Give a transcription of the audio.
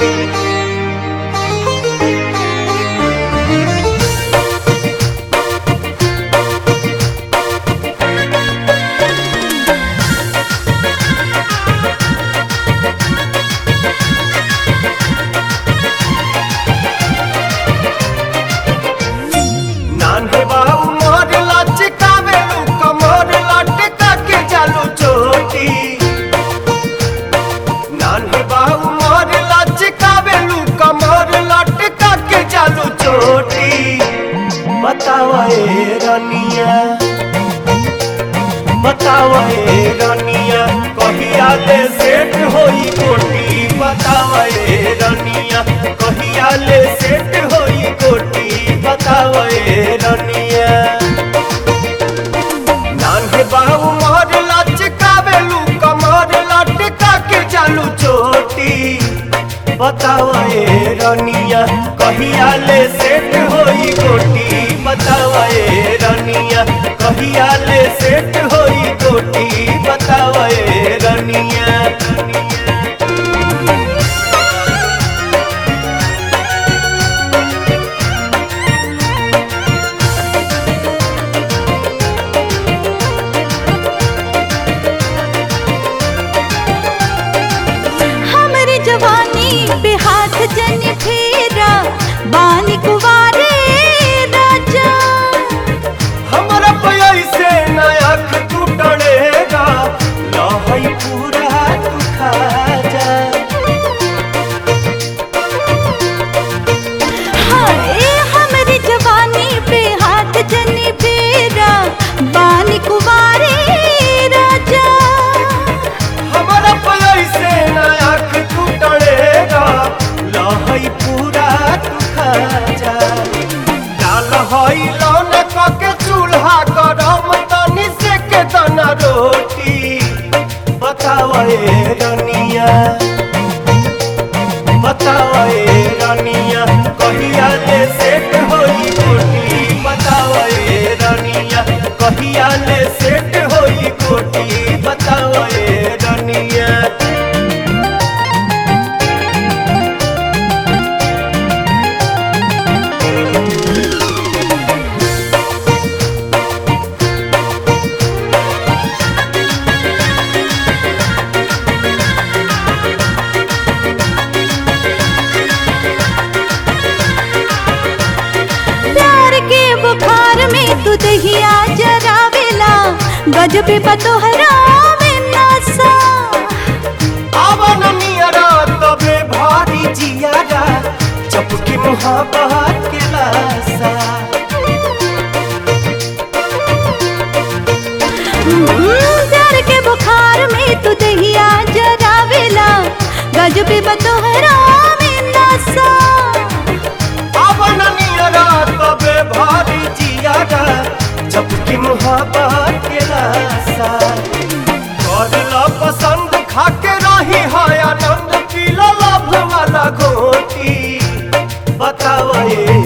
बतावे रनिया कहिया ले सेट होई कोटी। बतावे रनिया कहिया ले सेट होई कोटी। बतावे रनिया नान्हे बाबू मोर लचकावेलू कमर लटका के चालू चोटी। बतावे रनिया कहिया ले सेट होई कोटी। बतावे रनिया कहिया ले सेट होई कोटी। बतावे रनिया हमरी जवानी पे हाथ जन फेरा बानी कुवारे राजा। हमारा पैसे नया तू टड़ेगा लहई पूरा तू खा जा। हाय हमरी जवानी पे हाथ जन फेरा बानी कुवारे राजा। हमारा पैसे नया तू टड़ेगा लहई पूरा तू खा जा। डाल हई लौन के चूल्हा गरम तनी से के तना रोटी। बतावे रनिया बतावे रनिया कहिया ले सेट होई कोटी। बतावे रनिया कहिया ले सेट होई कोटी। बतावे रनिया बुखार में तू दहिया जरावेला गजबे बतोहरा में नसा। आवन नियरा तबे भारी जियारा चपके मुहाबत के लासा। प्यार के बुखार में तू दहिया जरावेला गजबे बतोहरा में नसा। आवन नियरा तबे भारी जियारा चपके मुहाबत के लासा। करला पसंद खाके रही है आनंद पीला लभ वाला घोटी। बतावे